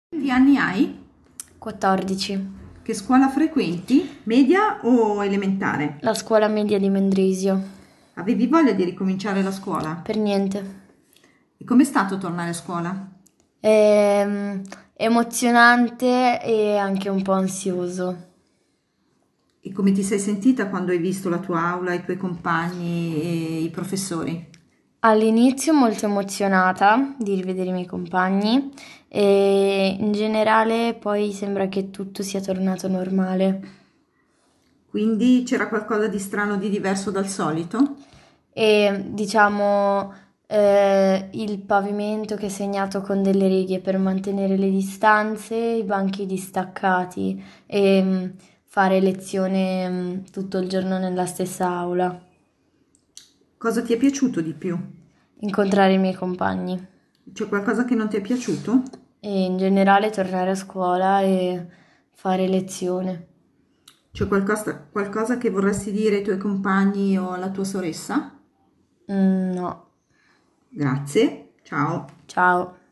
Quanti anni hai? 14. Che scuola frequenti? Media o elementare? La scuola media di Mendrisio. Avevi voglia di ricominciare la scuola? Per niente. E com'è stato tornare a scuola? Emozionante e anche un po' ansioso. E come ti sei sentita quando hai visto la tua aula, i tuoi compagni e i professori? All'inizio molto emozionata di rivedere i miei compagni e in generale poi sembra che tutto sia tornato normale. Quindi c'era qualcosa di strano, di diverso dal solito? E diciamo il pavimento che è segnato con delle righe per mantenere le distanze, i banchi distaccati e fare lezione tutto il giorno nella stessa aula, Cosa ti è piaciuto di più? incontrare i miei compagni C'è qualcosa che non ti è piaciuto? e in generale tornare a scuola e fare lezione. C'è qualcosa che vorresti dire ai tuoi compagni o alla tua sorella? No, Grazie, ciao. ciao.